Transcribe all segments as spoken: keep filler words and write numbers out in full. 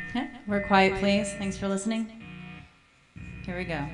Yeah, we're quiet, please. Thanks for listening. Here we go.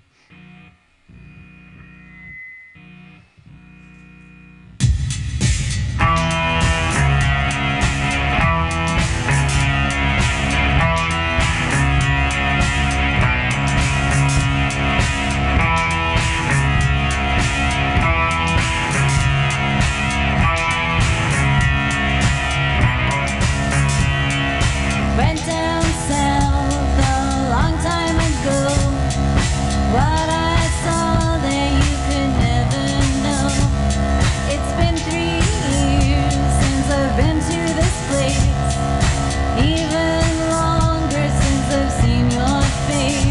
Went down south a long time ago. What I saw there you could never know. It's been three years since I've been to this place. Even longer since I've seen your face.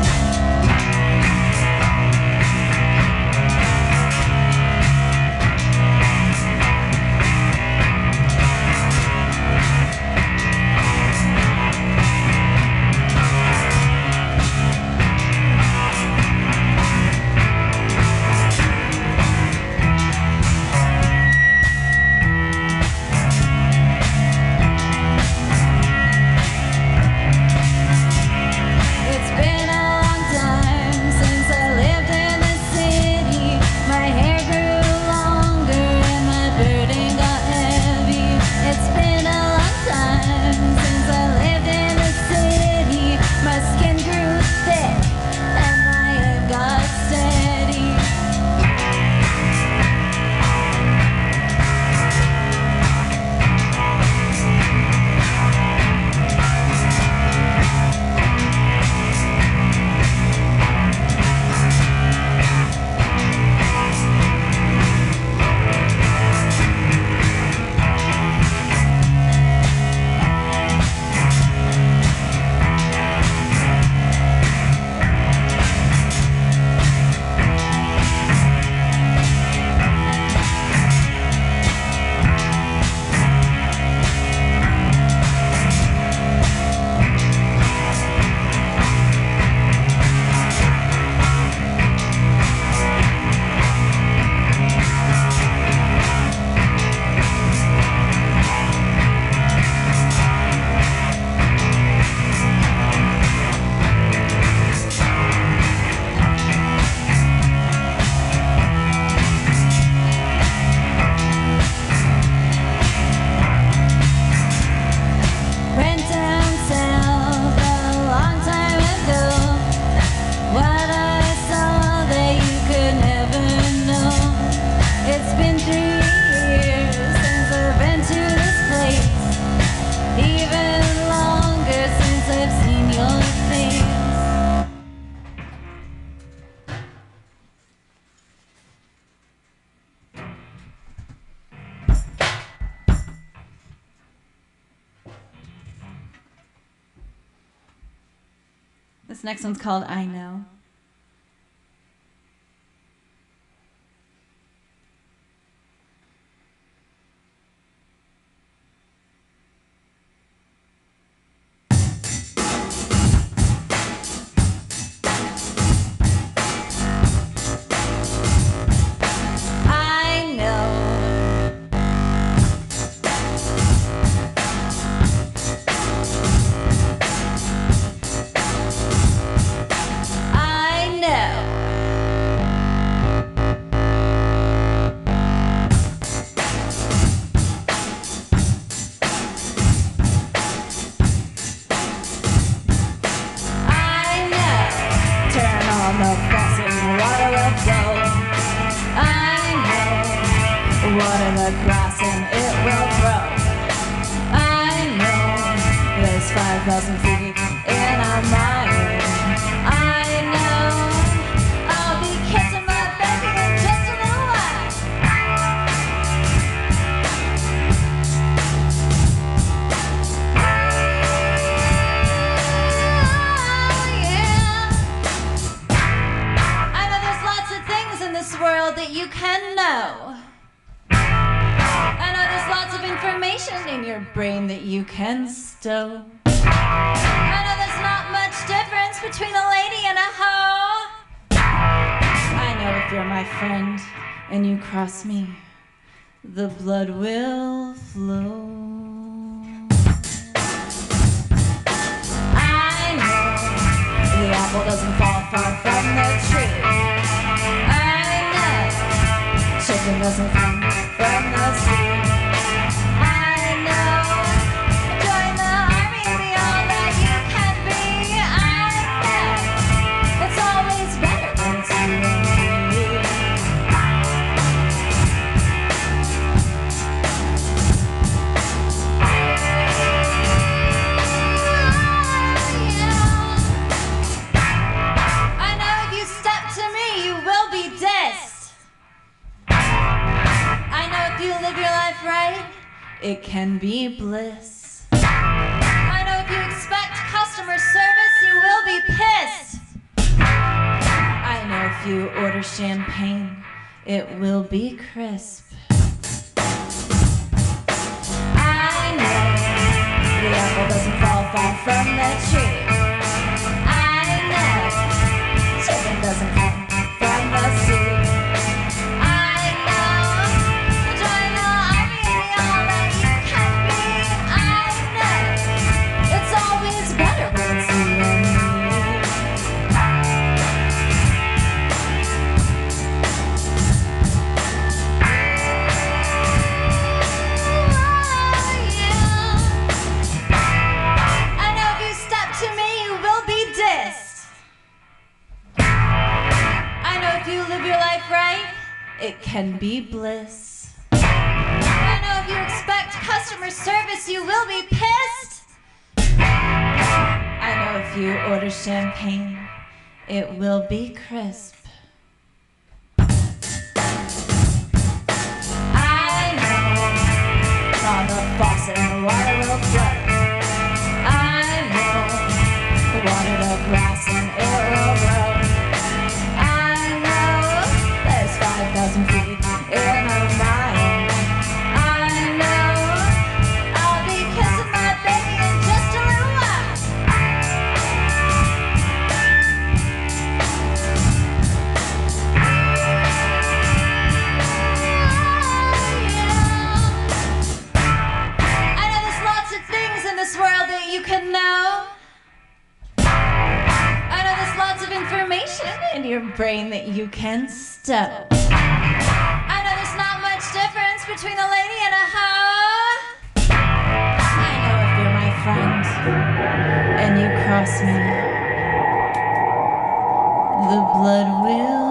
It's been a long time since I lived in the city. My hair grew longer and my burden got heavy. It's been a long time since I lived in the city. My skin grew thick and my head got steady. Went down south a long time ago. What I saw there you could never know. It's been three years since I've been to this place. Even longer since I've seen your face. This next one's called I Know. I know. I know. I know. Turn on the faucet and water will flow. I know. Water the grass and it will grow. I know. There's five thousand feet in our mind. I know. I'll be kissing my baby in just a little while. Oh, yeah. I know there's lots of things in this world that you can know. I know there's lots of information in your brain that you can stow. I know there's not much difference between a lady and a hoe. I know if you're my friend and you cross me, the blood will flow. doesn't fall far from the tree. I know chicken doesn't come from the sea. I know join the army, be all that you can be. I know it's always better when it's you and me. Right? It can be bliss. I know if you expect customer service, you will be pissed. I know if you order champagne, it will be crisp. I know the apple doesn't fall far from the tree. I know chicken doesn't come from the sea. It can be bliss. I know if you expect customer service, you will be pissed. I know if you order champagne, it will be crisp. I know from the faucet the water will flow. I know water the grass and it will grow. Thousand feet in her mind. I know I'll be kissing my baby in just a little while. I know there's lots of things in this world that you can know. I know there's lots of information in your brain that you can stow. Difference between a lady and a hoe. I know if you're my friend and you cross me, the blood will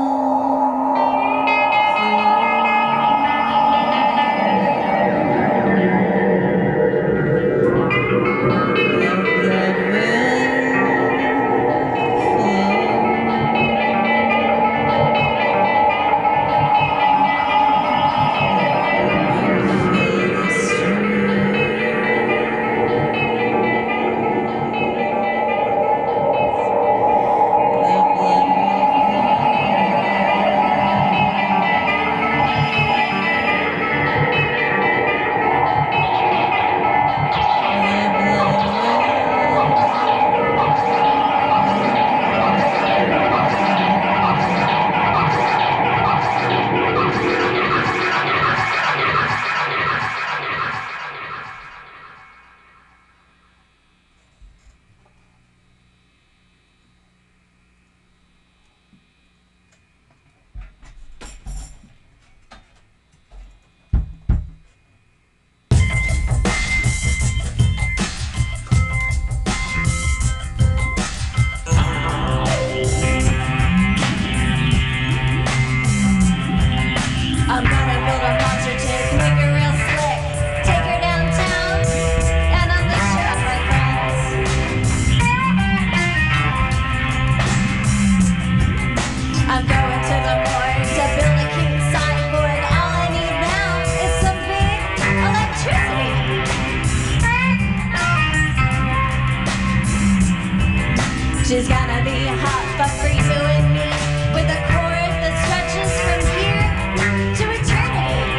She's gonna be hot but for you and me, with a cord that stretches from here to eternity.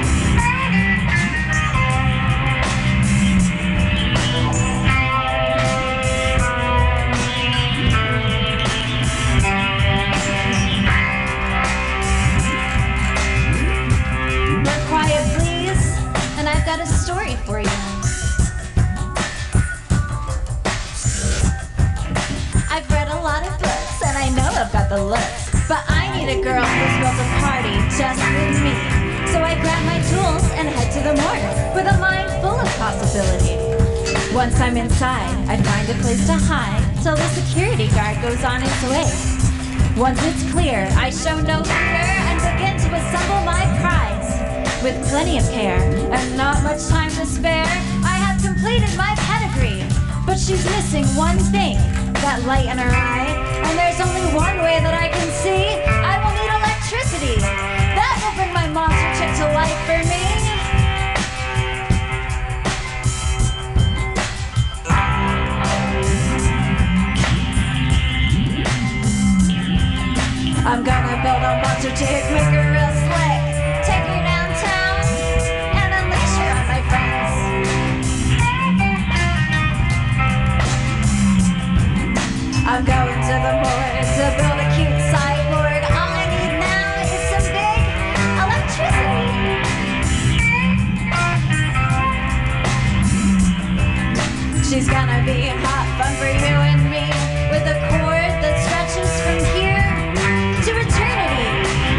We're quiet, please, and I've got a story for you. I've read a lot of books. need a girl who's built a party just with me. So I grab my tools and head to the morgue with a mind full of possibility. Once I'm inside, I find a place to hide till the security guard goes on his way. Once it's clear, I show no fear and begin to assemble my prize. With plenty of care and not much time to spare, I have completed my pedigree. But she's missing one thing, that light in her eye. And there's only one way that I can see. I will need electricity. That will bring my monster chick to life for me. I'm gonna build a monster chick, make her real slick, take her downtown, and unleash her on my friends. I'm going to the morgue to build a cute cyborg. All I need now is some big electricity. She's gonna be hot fun for you and me, with a cord that stretches from here to eternity.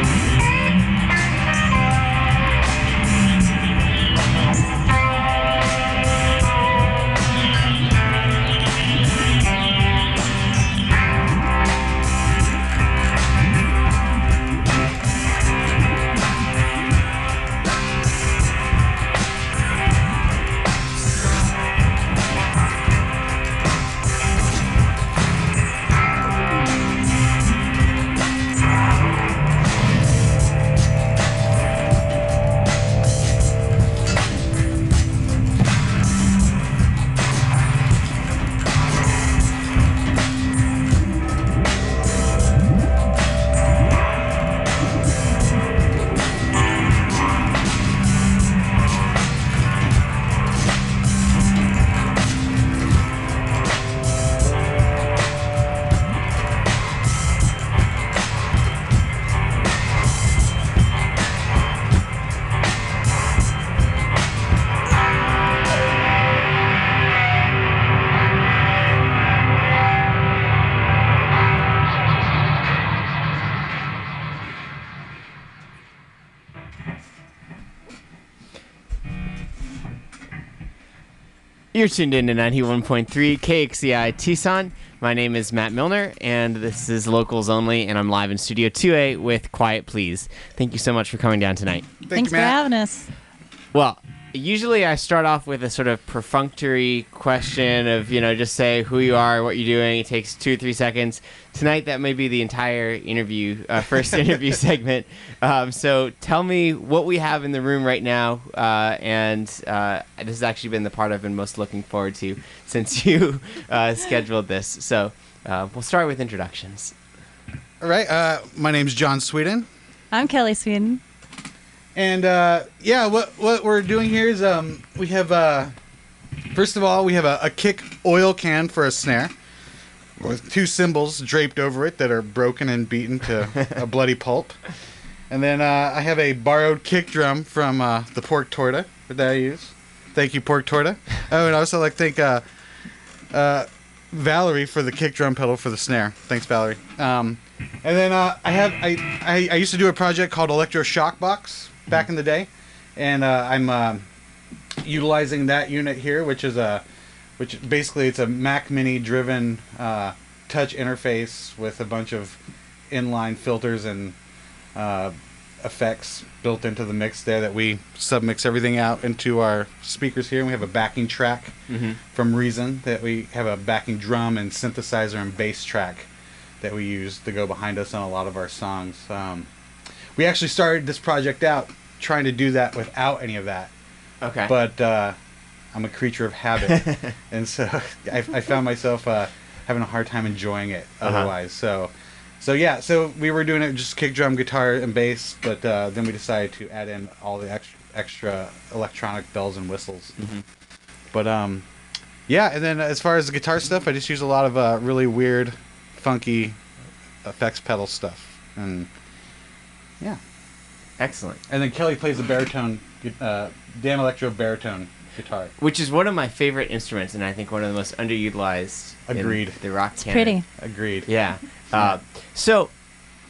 You're tuned in to ninety-one point three K X C I Tucson. My name is Matt Milner, and this is Locals Only, and I'm live in Studio two A with Quiet Please. Thank you so much for coming down tonight. Thank Thanks you, for Matt. having us. Well, usually I start off with a sort of perfunctory question of, you know, just say who you are, what you're doing. It takes two or three seconds. Tonight, that may be the entire interview, uh, first interview segment. Um, so tell me what we have in the room right now. Uh, and uh, this has actually been the part I've been most looking forward to since you uh, scheduled this. So uh, we'll start with introductions. All right. Uh, my name's John Sweden. I'm Kelly Sweden. And uh, yeah, what what we're doing here is um, we have, uh, first of all, we have a, a kick oil can for a snare with two cymbals draped over it that are broken and beaten to a bloody pulp. And then uh, I have a borrowed kick drum from uh, the Pork Torta that I use. Thank you, Pork Torta. Oh, and I also like to thank uh, uh, Valerie for the kick drum pedal for the snare. Thanks, Valerie. Um, and then uh, I have I, I I used to do a project called Electro Shock Box back in the day, and uh, I'm uh, utilizing that unit here, which is a which basically it's a Mac Mini driven uh, touch interface with a bunch of inline filters and uh, effects built into the mix there that we submix everything out into our speakers here. And we have a backing track Mm-hmm. from Reason that we have a backing drum and synthesizer and bass track that we use to go behind us on a lot of our songs. Um, we actually started this project out trying to do that without any of that. Okay. But uh, I'm a creature of habit, and so I, I found myself uh, having a hard time enjoying it Uh-huh. otherwise. So, so yeah, so we were doing it just kick drum, guitar, and bass, but uh, then we decided to add in all the extra, extra electronic bells and whistles. Mhm. But um, yeah, and then as far as the guitar stuff, I just use a lot of uh, really weird, funky effects pedal stuff, and yeah. Excellent. And then Kelly plays the baritone, uh, Dan Electro baritone guitar. Which is one of my favorite instruments, and I think one of the most underutilized. Agreed. In the rock canon. Pretty. Agreed. Yeah. Uh, so,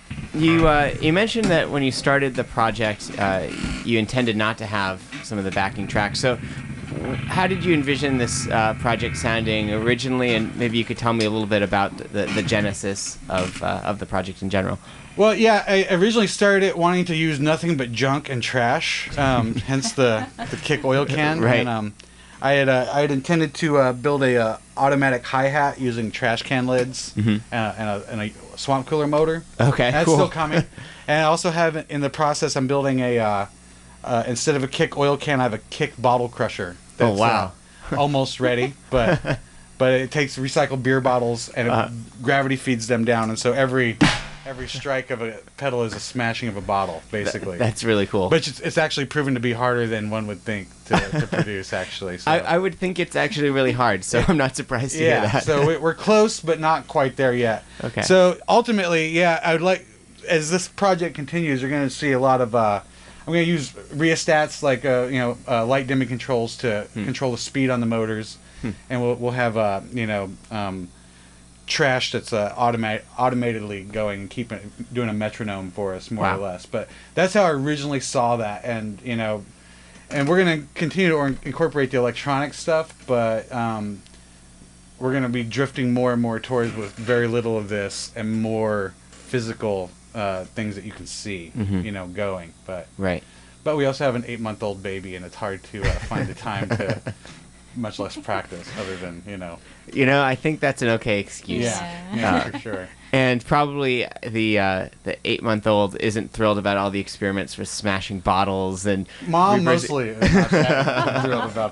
You uh, you mentioned that when you started the project, uh, you intended not to have some of the backing tracks. So, w- how did you envision this uh, project sounding originally? And maybe you could tell me a little bit about the, the genesis of uh, of the project in general. Well, yeah, I originally started it wanting to use nothing but junk and trash, um, hence the the kick oil can. Right. And, um, I had uh, I had intended to uh, build a uh, automatic hi-hat using trash can lids Mm-hmm. and, a, and, a, and a swamp cooler motor. Okay, That's cool. still coming. And I also have in the process, I'm building a uh, uh, instead of a kick oil can, I have a kick bottle crusher. Oh, wow. uh, almost ready, but but it takes recycled beer bottles and it Uh-huh. gravity feeds them down, and so every every strike of a pedal is a smashing of a bottle, basically. That's really cool. But it's, it's actually proven to be harder than one would think to, to produce, actually. So. I, I would think it's actually really hard, so I'm not surprised to yeah, hear that. so we- we're close, but not quite there yet. Okay. So ultimately, yeah, I would like, as this project continues, you're going to see a lot of, uh, I'm going to use rheostats, like, uh, you know, uh, light dimming controls to Hmm. control the speed on the motors. Hmm. And we'll, we'll have, uh, you know, um, trash that's uh, automat- automatedly going and keeping doing a metronome for us, more Wow. or less. But that's how I originally saw that, and you know, and we're gonna continue to or- incorporate the electronic stuff, but um, we're gonna be drifting more and more towards with very little of this and more physical uh, things that you can see, Mhm. you know, going. But Right. but we also have an eight-month-old baby, and it's hard to uh, find the time to. Much less practice, other than you know. You know, I think that's an okay excuse. Yeah, yeah, Uh, for sure. And probably the uh, the eight month old isn't thrilled about all the experiments with smashing bottles and Mom reverse- mostly is not that thrilled about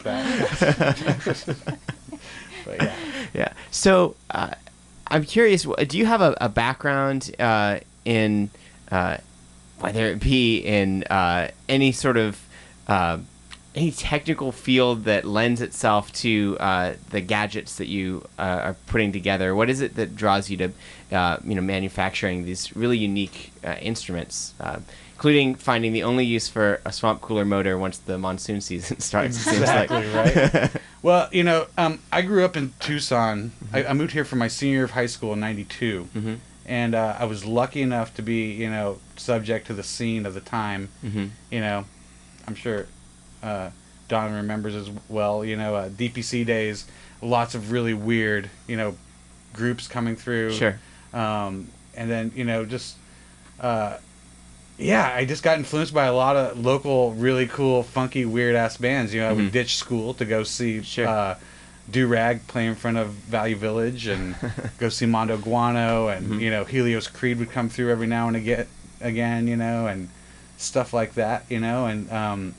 that. But yeah. Yeah. So uh, I'm curious. w- Do you have a, a background uh, in uh, whether it be in uh, any sort of uh, any technical field that lends itself to uh, the gadgets that you uh, are putting together? What is it that draws you to, uh, you know, manufacturing these really unique uh, instruments, uh, including finding the only use for a swamp cooler motor once the monsoon season starts? it seems like. Exactly, right? Well, you know, um, I grew up in Tucson. I, I moved here for my senior year of high school in ninety-two. Mm-hmm. And uh, I was lucky enough to be, you know, subject to the scene of the time. Mm-hmm. You know, I'm sure uh, Don remembers as well, you know, uh, D P C days, lots of really weird, you know, groups coming through. Sure. Um, and then, you know, just, uh, yeah, I just got influenced by a lot of local, really cool, funky, weird-ass bands. You know, I Mhm. would ditch school to go see Sure. uh, Do-Rag play in front of Value Village and go see Mondo Guano, and, Mhm. you know, Helios Creed would come through every now and again, again, you know, and stuff like that, you know, and, um,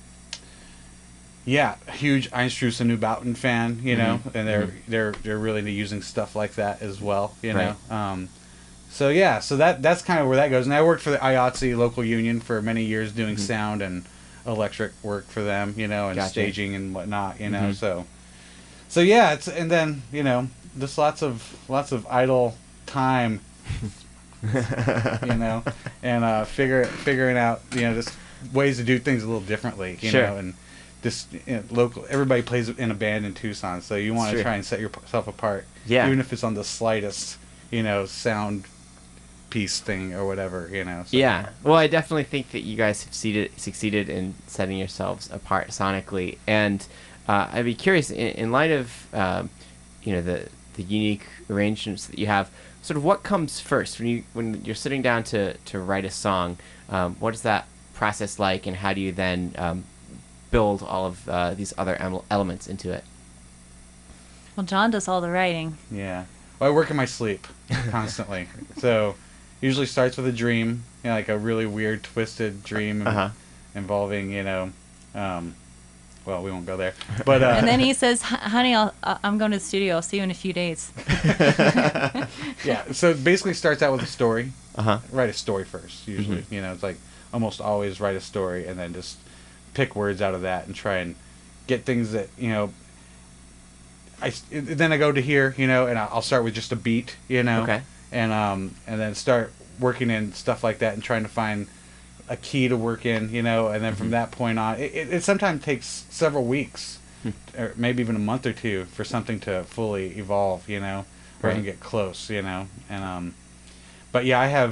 yeah, huge Einstruss and Newbauten fan, you know, Mhm. and they're Mhm. they're they're really into using stuff like that as well, you know. Um, so yeah, so that that's kind of where that goes. And I worked for the I A T S E local union for many years, doing Mhm. sound and electric work for them, you know, and Gotcha. staging and whatnot, you know. Mhm. So, so yeah, it's and then you know, just lots of lots of idle time, you know, and uh, figure figuring out you know just ways to do things a little differently, you Sure. know, and just you know, local. Everybody plays in a band in Tucson, so you want to Sure. try and set yourself apart, Yeah. even if it's on the slightest, you know, sound piece thing or whatever, you know. So. Yeah. Well, I definitely think that you guys succeeded succeeded in setting yourselves apart sonically, and uh, I'd be curious in, in light of um, you know the the unique arrangements that you have. Sort of what comes first when you when you're sitting down to to write a song? Um, what is that process like, and how do you then um, build all of uh, these other em- elements into it? Well, John does all the writing. Yeah. Well, I work in my sleep constantly, so usually starts with a dream, you know, like a really weird, twisted dream Uh-huh. involving, you know, um, well, we won't go there, but uh, And then he says, "H- honey, I'll, I- I'm going to the studio. I'll see you in a few days. yeah. So it basically starts out with a story. Uh huh. Write a story first, usually. Mhm. You know, it's like almost always write a story and then just pick words out of that and try and get things that you know. I s- then I go to here, you know, and I- I'll start with just a beat, you know, Okay. and um and then start working in stuff like that and trying to find a key to work in, you know, and then from Mhm. that point on, it, it, it sometimes takes several weeks, Hmm. or maybe even a month or two for something to fully evolve, you know, or even Right. get close, you know, and um, but yeah, I have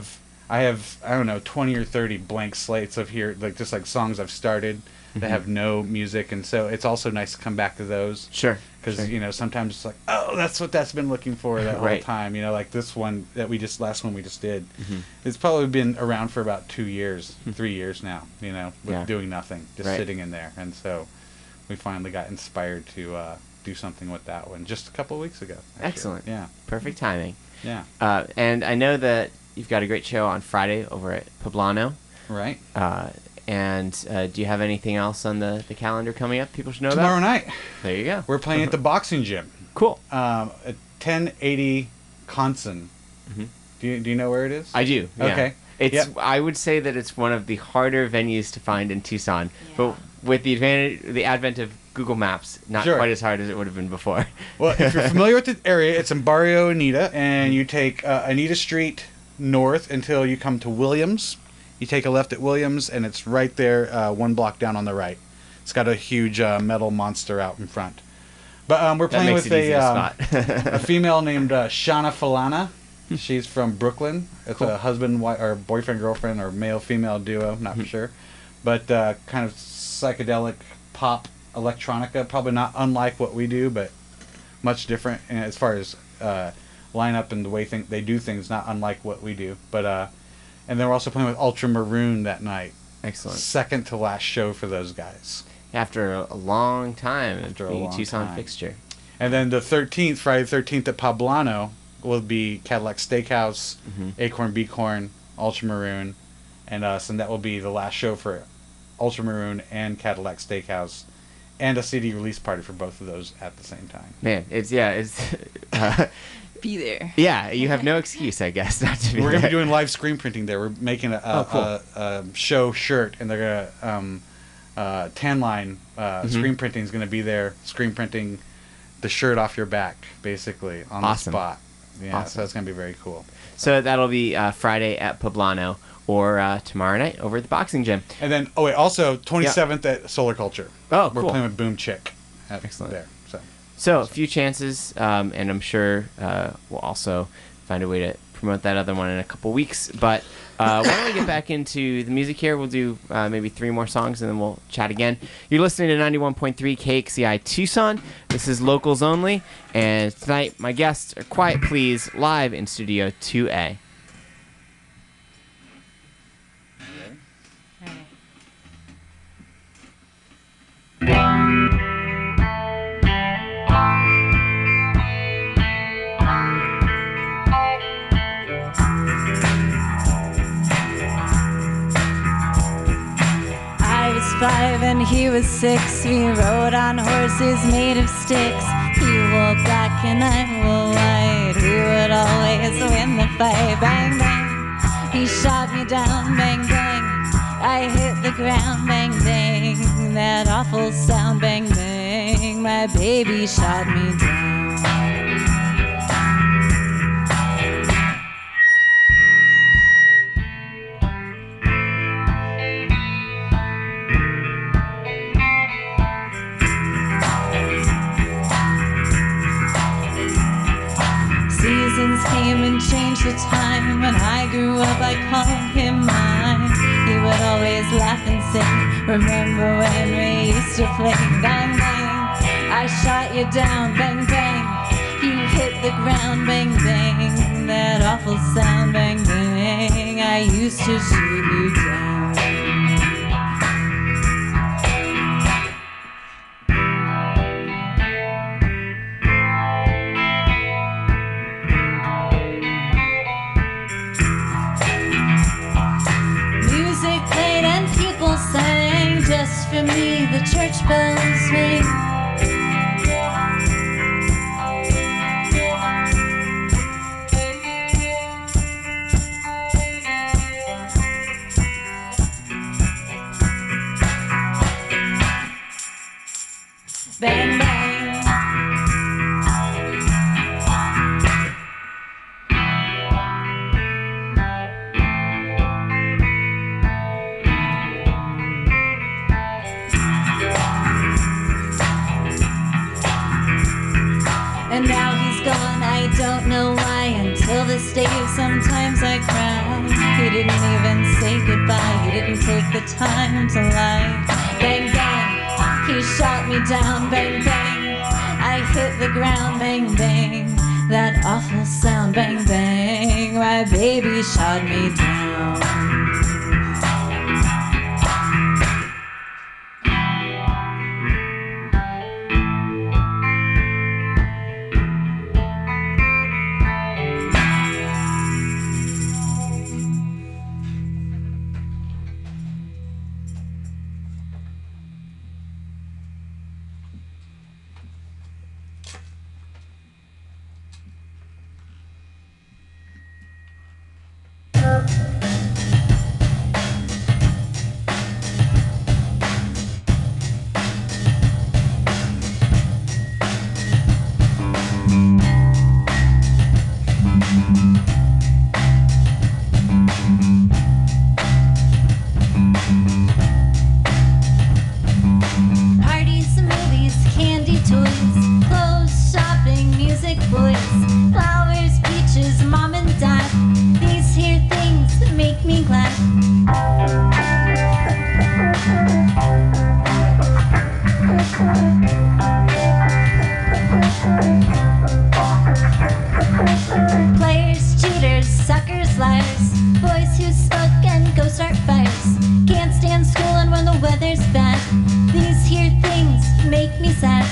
I have, I don't know, twenty or thirty blank slates of here, like just like songs I've started that Mhm. have no music, and so it's also nice to come back to those. Sure. Because, sure. you know, sometimes it's like, oh, that's what that's been looking for that whole Right. time. You know, like this one that we just, last one we just did. Mhm. It's probably been around for about two years, three years now, you know, with Yeah. doing nothing, just Right. sitting in there. And so we finally got inspired to uh, do something with that one just a couple of weeks ago. actually. Excellent. Yeah. Perfect timing. Yeah. Uh, and I know that you've got a great show on Friday over at Poblano. Right. Uh, and uh, do you have anything else on the, the calendar coming up people should know Tomorrow about? night, There you go. we're playing at the boxing gym. Cool. Um, at ten eighty Conson. Mhm. Do you, do you know where it is? I do. Yeah. Okay. It's. Yep. I would say that it's one of the harder venues to find in Tucson, but with the advantage, the advent of Google Maps, not Sure. quite as hard as it would have been before. Well, if you're familiar with the area, it's in Barrio Anita, and you take uh, Anita Street north until you come to Williams. You take a left at Williams, and it's right there, uh, one block down on the right. It's got a huge uh, metal monster out in front. But um, we're That playing makes with it easy a, to um, spot. a female named uh, Shauna Falana. She's from Brooklyn. It's Cool. a husband, wife, or boyfriend, girlfriend, or male-female duo. Not Mm-hmm. for sure, but uh, kind of psychedelic pop electronica. Probably not unlike what we do, but much different. And as far as uh, lineup and the way think they do things, not unlike what we do. But uh, and then we're also playing with Ultramaroon that night. Excellent. Second to last show for those guys. After a, a long time of After a being a long Tucson time. fixture. And then the thirteenth, Friday the thirteenth at Poblano, will be Cadillac Steakhouse, Mhm. Acorn Beacorn, Ultramaroon, and us. And that will be the last show for Ultramaroon and Cadillac Steakhouse, and a C D release party for both of those at the same time. Man, it's yeah, it's uh, Be there. yeah. You have no excuse, I guess, not to be. We're going to there. be doing live screen printing there. We're making a, a, Oh, cool. a, a show shirt, and they're going to, um, uh, Tan Line uh, Mhm. screen printing is going to be there, screen printing the shirt off your back, basically, on Awesome. the spot. Yeah, Awesome. so that's going to be very cool. So that'll be uh, Friday at Poblano or uh, tomorrow night over at the boxing gym. And then, oh wait, also twenty-seventh at Solar Culture. Oh, We're cool. playing with Boom Chick. At Excellent. There, so. So a few chances, um, and I'm sure uh, we'll also find a way to promote that other one in a couple weeks. But uh, why don't we get back into the music here? We'll do uh, maybe three more songs, and then we'll chat again. You're listening to ninety-one point three K X C I Tucson. This is Locals Only, and tonight my guests are Quiet Please live in Studio two A. I was five and he was six. We rode on horses made of sticks. He wore black and I wore white. We would always win the fight. Bang, bang. He shot me down. Bang, bang. I hit the ground. Bang, bang. That awful sound. Bang, bang. My baby shot me down. Seasons came and changed the time. When I grew up, I called him mine. He would always laugh and sing. Remember when we used to play? Bang, bang. I shot you down. Bang, bang. You hit the ground. Bang, bang. That awful sound. Bang, bang. I used to shoot you down. Music played and people sang. Just for me, the church bells ring. Bang, bang. And now he's gone, I don't know why. Until this day, sometimes I cry. He didn't even say goodbye. He didn't take the time to lie. Bang, bang, he shot me down. Bang, bang, I hit the ground. Bang, bang, that awful sound. Bang, bang, my baby shot me down. Parties, movies, candy toys, clothes, shopping, music, boys, flowers, peaches, mom and dad. These here things make me glad. Players, cheaters, suckers, liars, boys who smoke and go start fires. Can't stand school and when the weather's bad. These here things make me sad.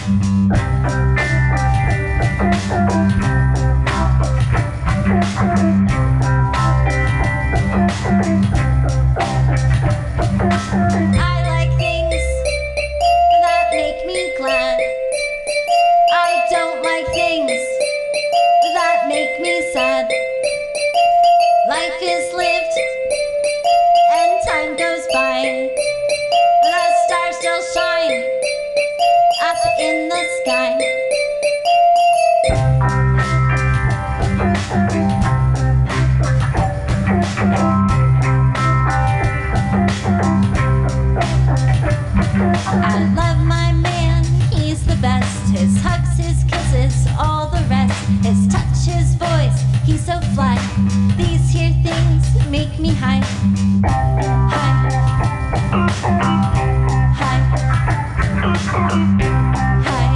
I like things that make me glad. I don't like things that make me sad. Life is lived and time goes by. The stars still shine up in the sky. I love my man, he's the best. His hugs, his kisses, all the rest. His touch, his voice, he's so fly. These here things make me high. High. High. High.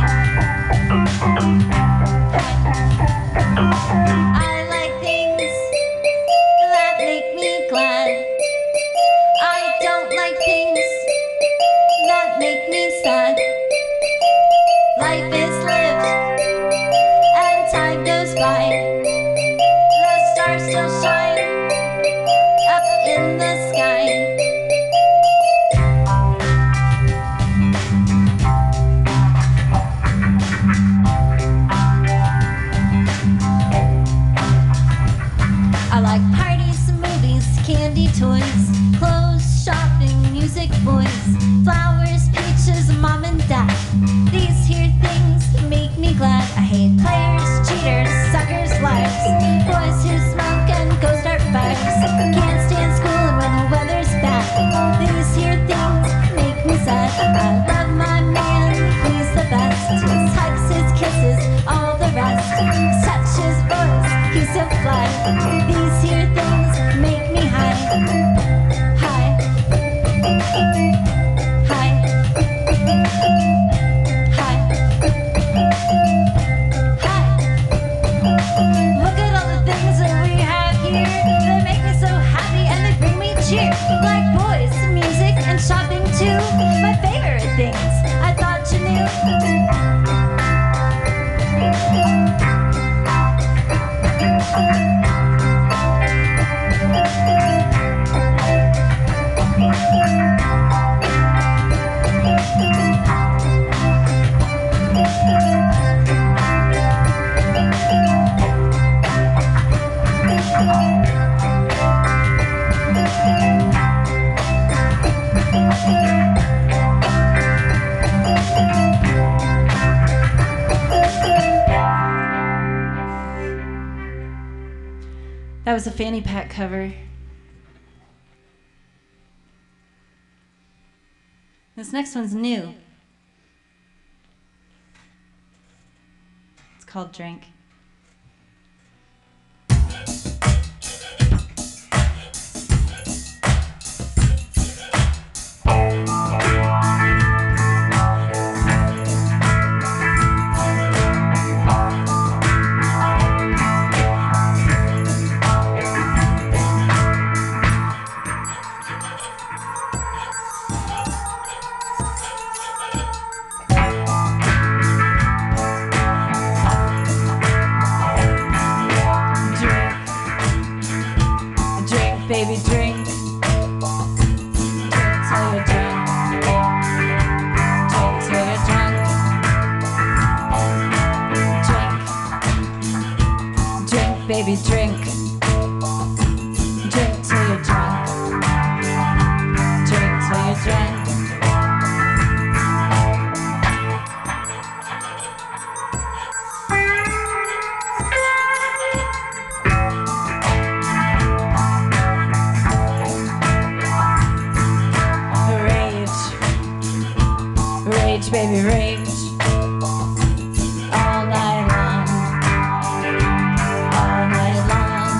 High. I like things that make me glad. I don't like things that make me sad. Life is lived and time goes by. The stars still shine up in the sky. I like parties, movies, candy, toys, clothes, shopping, music, boys, flowers, peaches, mom and dad. These here things make me glad. I hate players, cheaters, suckers, liars, boys who smoke and go start fires. Can't stand school and when the weather's bad. These here things make me sad. I love my man, he's the best. His hugs, his kisses, all the rest. His touch, his voice, he's so fly. These here things make me high. High. High. High. High. Look at all the things that we have here. They make me so happy and they bring me cheer. Like boys, music, and shopping too. My favorite things, I thought you knew. That was a fanny pack cover. This next one's new. It's called Drink. baby, drink. Drink till you're drunk. Drink till you're drunk. Rage, baby, rage. All night long. All night long.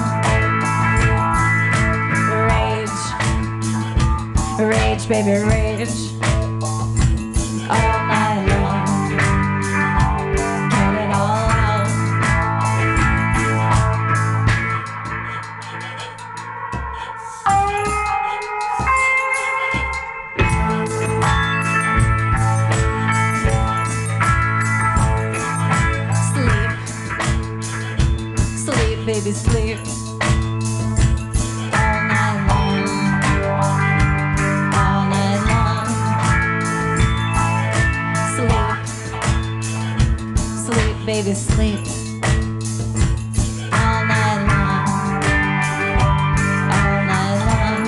Rage. Rage, baby, rage. All night long. Get it all out. Baby, sleep all night long, all night long. Sleep, sleep, baby, sleep all night long, all night long.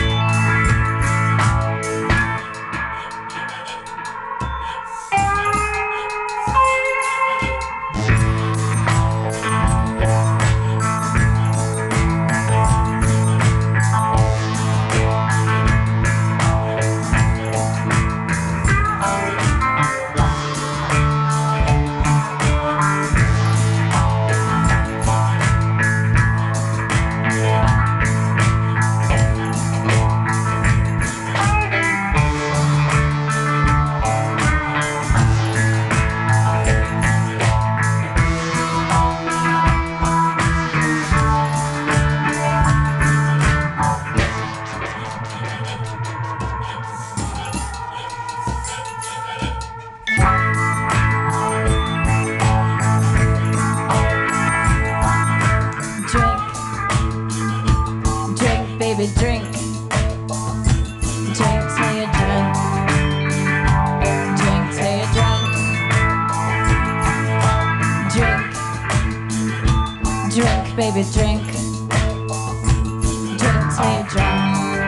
Baby, drink. Drink till you're drunk. Drink till you're drunk. Drink. Drink, baby, drink. Drink till you're drunk.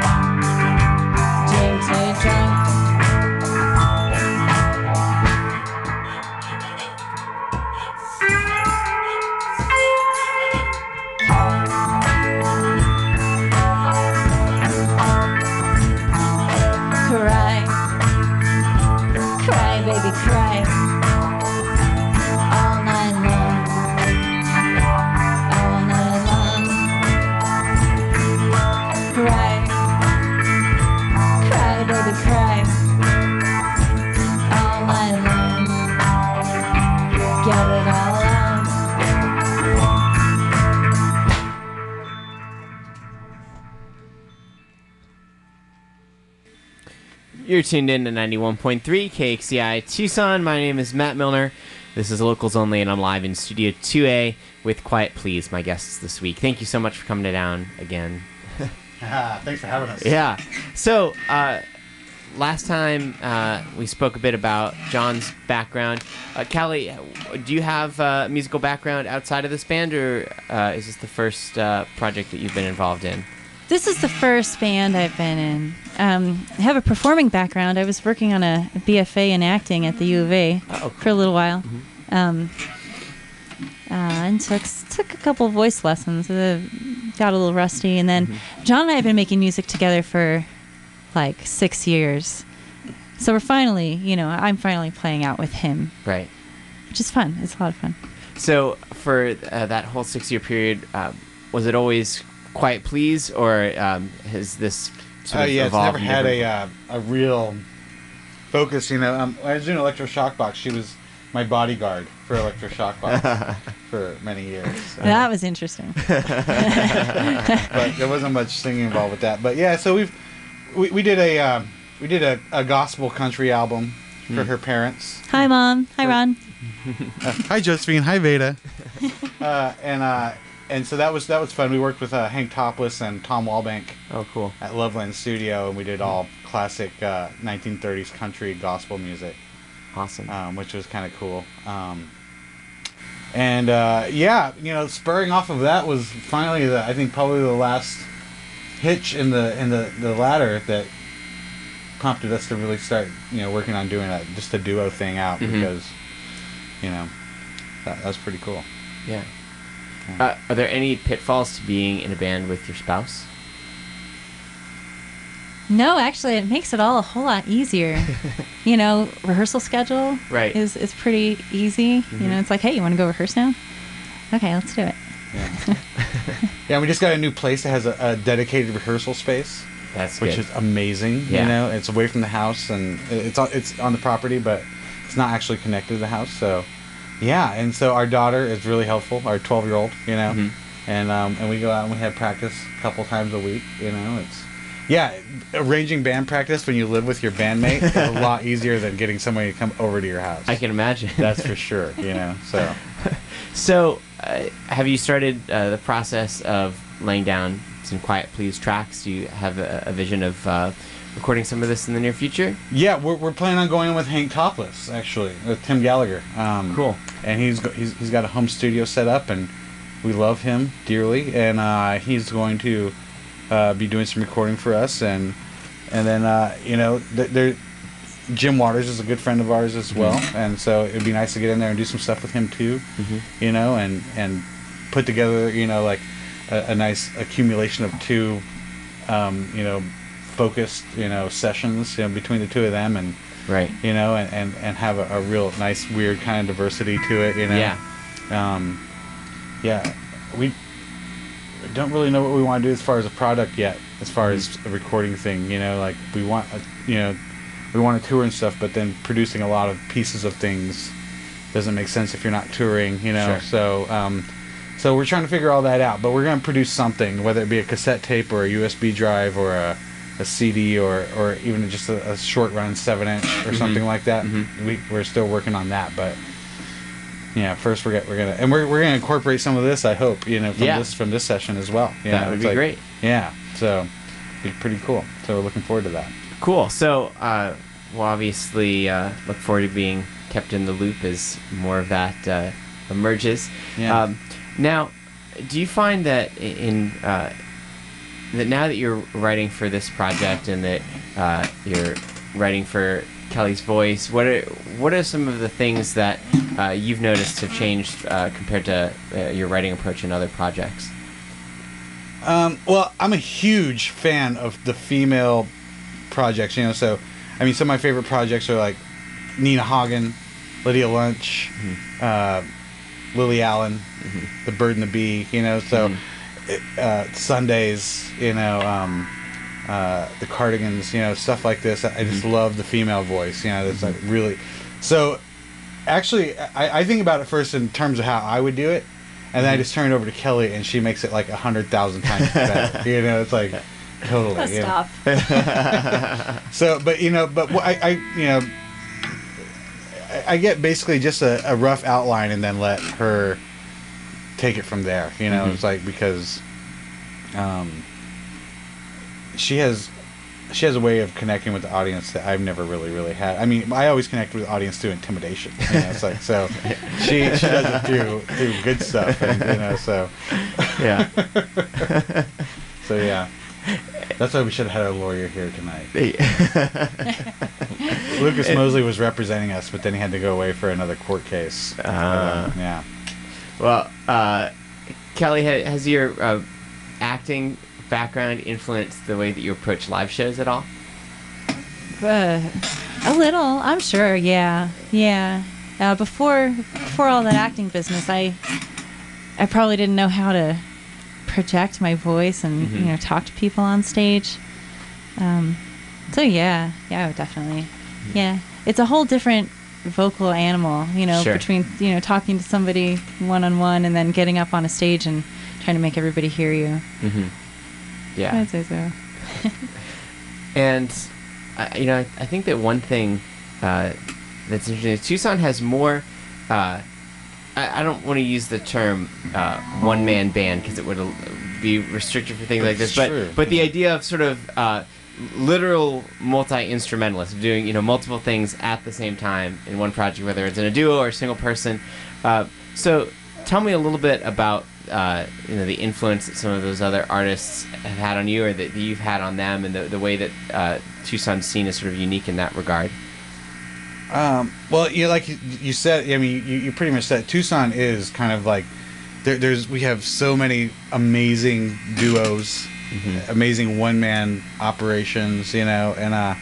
Drink till you're drunk. Baby, cry all night long, all night long. Cry, cry, baby, cry all night long. Get it all out. You're tuned in to ninety-one point three K X C I Tucson. My name is Matt Milner. This is Locals Only, and I'm live in Studio two A with Quiet Please, my guests this week. Thank you so much for coming down again. Ah, thanks for having us. Yeah. So, uh, last time uh, we spoke a bit about John's background. Uh, Callie, do you have a musical background outside of this band, or uh, is this the first uh, project that you've been involved in? This is the first band I've been in. Um, I have a performing background. I was working on a B F A in acting at the U of A Oh, cool. for a little while. Mm-hmm. Um, uh, and took took a couple of voice lessons. Uh, got a little rusty. And then Mm-hmm. John and I have been making music together for like six years. So we're finally, you know, I'm finally playing out with him, Right. which is fun. It's a lot of fun. So, for uh, that whole six-year period, uh, was it always Quiet Please, or um, has this sort Oh of yeah, it's evolved? never in had a different- uh, a real focus. You know, um, when I was doing Electroshock Box, she was my bodyguard for Electroshock Box for many years. So. That was interesting. But there wasn't much singing involved with that. But yeah, so we've we, we did a uh, we did a, a gospel country album for Hmm. her parents. Hi, Mom. Hi, Ron. Uh, hi Josephine. Hi Veda. uh, and uh, and so that was that was fun. We worked with uh, Hank Topless and Tom Walbank Oh, cool. at Loveland Studio, and we did all classic uh, nineteen thirties country gospel music, Awesome. um, which was kind of cool. Um, And uh, yeah, you know, spurring off of that was finally the I think probably the last hitch in the in the, the ladder that prompted us to really start, you know, working on doing that, just a duo thing out Mhm. because, you know, that, that was pretty cool. Yeah. Uh, are there any pitfalls to being in a band with your spouse? No, actually, it makes it all a whole lot easier. You know, rehearsal schedule Right. is, is pretty easy. You know, it's like, hey, you want to go rehearse now? Okay, let's do it. Yeah. Yeah, we just got a new place that has a, a dedicated rehearsal space, That's which good. is amazing. Yeah. You know, it's away from the house and it's on, it's on the property, but it's not actually connected to the house. So, yeah, and so our daughter is really helpful. Our twelve-year-old, you know, Mhm. and um, and we go out and we have practice a couple times a week. You know, it's yeah, arranging band practice when you live with your bandmate is a lot easier than getting somebody to come over to your house. I can imagine. That's for sure. You know, so. So, uh, have you started uh, the process of laying down some Quiet Please tracks? Do you have a, a vision of uh, recording some of this in the near future? Yeah, we're, we're planning on going in with Hank Topless, actually, with Tim Gallagher. Um, Cool. And he's, go- he's he's got a home studio set up, and we love him dearly. And uh, he's going to uh, be doing some recording for us, and and then uh, you know, th- there. Jim Waters is a good friend of ours as well, and so it'd be nice to get in there and do some stuff with him too, Mhm. you know, and and put together, you know, like a, a nice accumulation of two, um, you know, focused, you know, sessions, you know, between the two of them, and Right. you know, and and, and have a, a real nice, weird kind of diversity to it, you know. Yeah. Um, yeah, we don't really know what we want to do as far as a product yet, as far as a recording thing, you know, like we want, a, you know, we want to tour and stuff, but then producing a lot of pieces of things doesn't make sense if you're not touring, you know. Sure. So, um, so we're trying to figure all that out. But we're going to produce something, whether it be a cassette tape or a U S B drive or a, a C D or, or even just a, a short run seven inch or something like that. Mhm. We we're still working on that, but yeah, first we're gonna, we're gonna and we're we're gonna incorporate some of this. I hope, you know, from Yeah. this from this session as well. You That know, would it's be like- great. Yeah, so it'd be pretty cool. So we're looking forward to that. Cool. So, uh, we'll obviously uh, look forward to being kept in the loop as more of that uh, emerges. Yeah. Um, now, do you find that i- in uh, that now that you're writing for this project and that uh, you're writing for Kelly's Voice, what are what are some of the things that uh, you've noticed have changed uh, compared to uh, your writing approach in other projects? Um, well, I'm a huge fan of the female projects, you know, so, I mean, some of my favorite projects are like Nina Hagen, Lydia Lunch, uh, Lily Allen, The Bird and the Bee, you know, so, it, uh, Sundays, you know, um, uh, the Cardigans, you know, stuff like this. I, I just love the female voice, you know, that's like really, so, actually, I, I think about it first in terms of how I would do it. And then I just turn it over to Kelly, and she makes it like a hundred thousand times better. You know, it's like totally. Oh, you know. stop. So, but you know, but what I, I you know, I, I get basically just a, a rough outline, and then let her take it from there. You know, Mhm. it's like because, um, she has. She has a way of connecting with the audience that I've never really, really had. I mean, I always connect with the audience through intimidation. You know, it's like so. She she does it through through good stuff, and you know, so Yeah. so yeah. That's why we should have had a lawyer here tonight. Lucas Mosley was representing us, but then he had to go away for another court case. Ah. Uh, yeah. Well, uh, Kelly, ha- has your uh, acting background influenced the way that you approach live shows at all? Uh, a little, I'm sure. Yeah, yeah. Uh, before before all that acting business, I I probably didn't know how to project my voice and Mhm. you know talk to people on stage. Um, so yeah, yeah, definitely. Yeah, it's a whole different vocal animal, you know, Sure. between you know talking to somebody one on one and then getting up on a stage and trying to make everybody hear you. Mm-hmm. Yeah. I'd say so. And uh, you know, I, I think that one thing uh, that's interesting is Tucson has more. Uh, I, I don't want to use the term uh, one-man band because it would uh, be restricted for things like this, It's but true. but the idea of sort of uh, literal multi-instrumentalists doing you know multiple things at the same time in one project, whether it's in a duo or a single person. Uh, so tell me a little bit about uh, you know the influence that some of those other artists have had on you, or that you've had on them, and the the way that uh, Tucson's scene is sort of unique in that regard. Um, well, you know, like you, you said, I mean, you, you pretty much said Tucson is kind of like there, there's we have so many amazing duos, mm-hmm. amazing one man operations, you know, and uh,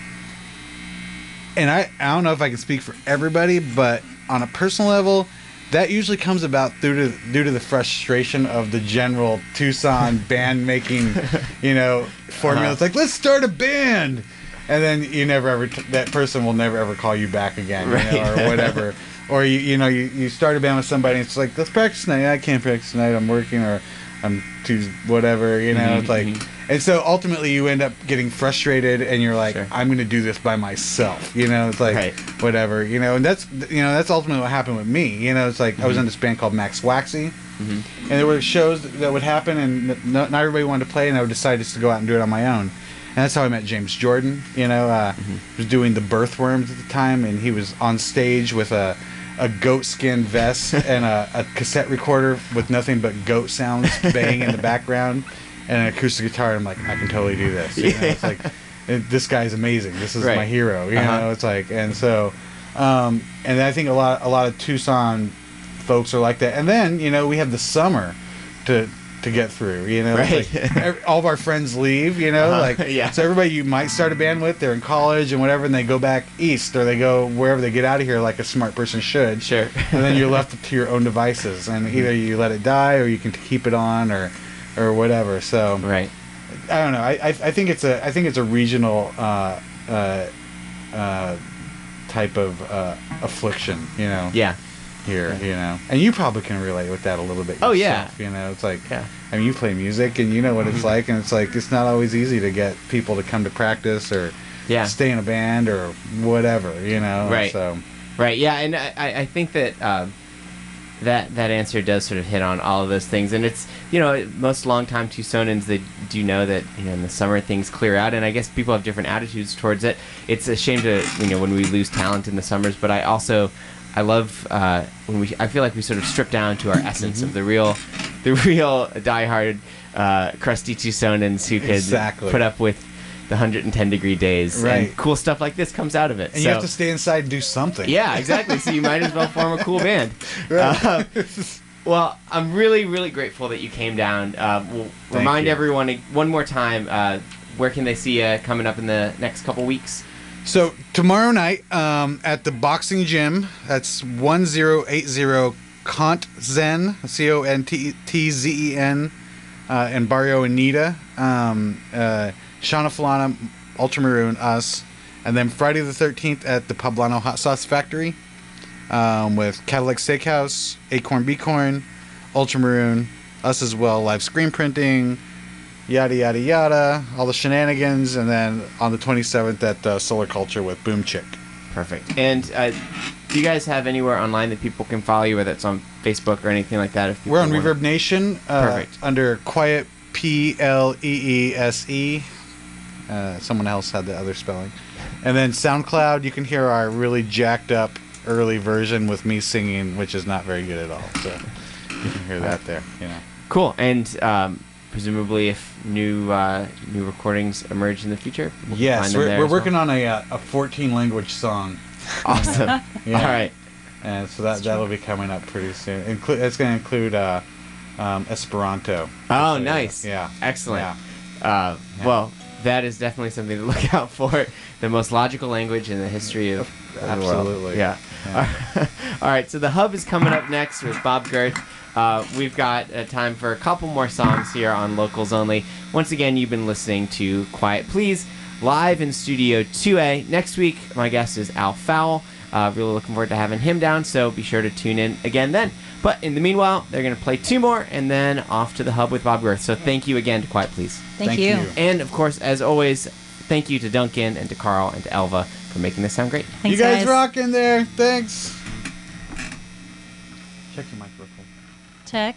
and I I don't know if I can speak for everybody, but on a personal level, that usually comes about due to due to the frustration of the general Tucson band making, you know, formula. Uh-huh. It's like, let's start a band. And then you never ever t- that person will never ever call you back again, right. you know, or whatever. Or you you know you, you start a band with somebody, and it's like, let's practice tonight. I can't practice tonight. I'm working, or I'm too whatever. You know, mm-hmm, it's like, mm-hmm. and so ultimately you end up getting frustrated, and you're like, sure. I'm going to do this by myself. You know, it's like right. whatever. You know, and that's you know that's ultimately what happened with me. You know, it's like mm-hmm. I was in this band called Max Waxy, mm-hmm. and there were shows that would happen, and not, not everybody wanted to play, and I would decide just to go out and do it on my own. And that's how I met James Jordan. You know, uh, mm-hmm. he was doing the Birthworms at the time, and he was on stage with a, a goat skin vest and a, a cassette recorder with nothing but goat sounds banging in the background, and an acoustic guitar. And I'm like, I can totally do this. You know, yeah. It's like, this guy's amazing. This is right. my hero. You uh-huh. know, it's like, and so, um, and I think a lot, a lot of Tucson folks are like that. And then, you know, we have the summer to. to get through, you know, right. like every, all of our friends leave, you know, uh-huh. like yeah. so everybody you might start a band with, they're in college and whatever, and they go back east or they go wherever they get out of here, like a smart person should. Sure. And then you're left to your own devices, and either you let it die or you can keep it on or or whatever. So right. I don't know. I I, I think it's a I think it's a regional uh, uh, uh, type of uh, affliction, you know. Yeah. Here, you know, and you probably can relate with that a little bit yourself, oh yeah, you know, it's like yeah. I mean, you play music and you know what it's like, and it's like it's not always easy to get people to come to practice or yeah. stay in a band or whatever, you know. Right. So right, yeah, and I, I think that uh, that that answer does sort of hit on all of those things, and it's, you know, most longtime Tucsonans, they do know that, you know, in the summer things clear out, and I guess people have different attitudes towards it. It's a shame to, you know, when we lose talent in the summers, but I also I love uh, when we. I feel like we sort of strip down to our essence mm-hmm. of the real, the real diehard, uh, crusty Tucsonans who could exactly. put up with the one hundred ten degree days. Right. And cool stuff like this comes out of it. And so, you have to stay inside and do something. Yeah, exactly. So you might as well form a cool band. Right. Uh, well, I'm really, really grateful that you came down. Uh, we'll Thank remind you. everyone one more time. Uh, where can they see you coming up in the next couple weeks? So tomorrow night um, at the boxing gym, that's one zero eight zero Cont Zen, C O N T Z E N, uh, in Barrio Anita. Um, uh, Shauna Falana, Ultramaroon, us. And then Friday the thirteenth at the Poblano Hot Sauce Factory um, with Cadillac Steakhouse, Acorn Beacorn, Ultramaroon, us as well, live screen printing, yada yada yada, all the shenanigans, and then on the twenty-seventh at uh, Solar Culture with Boom Chick. Perfect. And uh, do you guys have anywhere online that people can follow you, whether it's on Facebook or anything like that? If We're on want Reverb Nation. Uh, Perfect. Under Quiet P L E E S E. Uh, someone else had the other spelling. And then SoundCloud, you can hear our really jacked up early version with me singing, which is not very good at all. So you can hear that there. You know. Cool. And um, presumably, if new uh, new recordings emerge in the future, we'll yes, find them we're, there we're as working well. on a a fourteen language song. Awesome. Yeah. All right. And so that that'll be coming up pretty soon. Inclu- it's going to include uh, um, Esperanto. Oh, So, nice. Yeah. Excellent. Yeah. Uh, Yeah. Well, that is definitely something to look out for. The most logical language in the history of the world. Absolutely. Yeah. Yeah. All right. So the Hub is coming up next with Bob Girth. Uh, we've got uh, time for a couple more songs here on Locals Only. Once again, you've been listening to Quiet Please, live in Studio two A. Next week, my guest is Al Fowle. Uh, really looking forward to having him down, so be sure to tune in again then. But in the meanwhile, they're going to play two more, and then off to the Hub with Bob Girth. So thank you again to Quiet Please. Thank, Thank you. you. And, of course, as always, thank you to Duncan and to Carl and to Elva for making this sound great. Thanks, you guys, guys. rock in there. Thanks. Check your mic real quick. Check.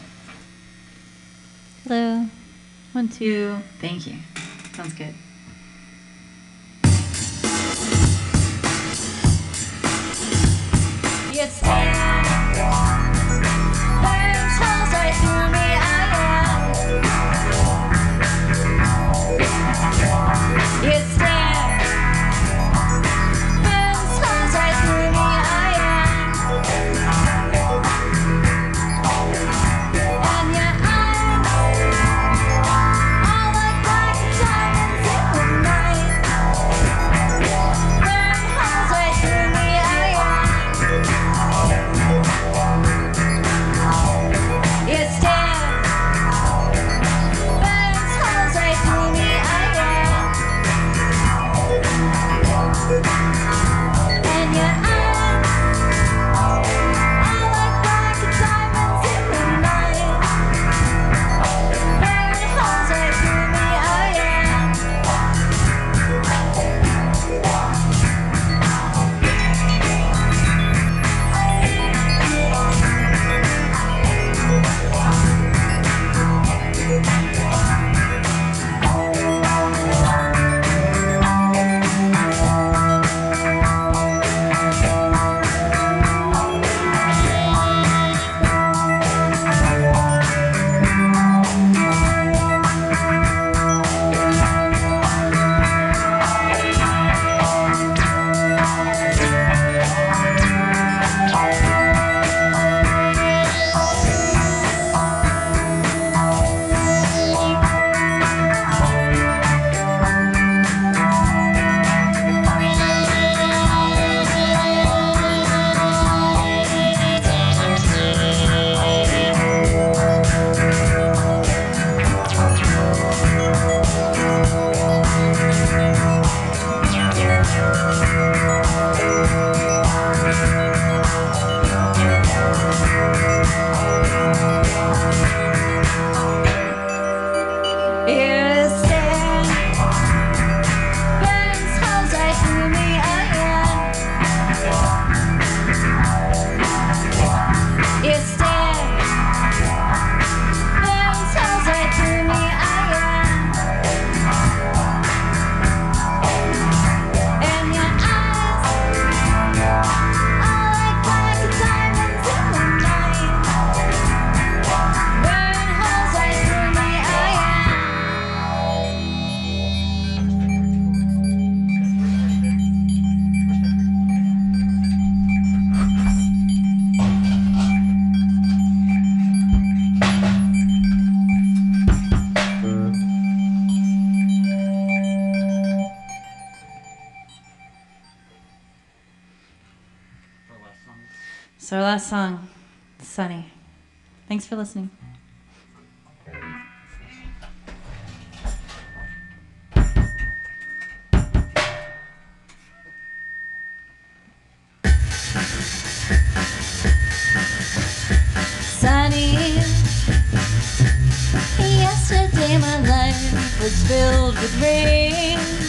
Hello. One, two. Thank you. Sounds good. Yes. So our last song, Sunny. Thanks for listening. Sunny, yesterday my life was filled with rain.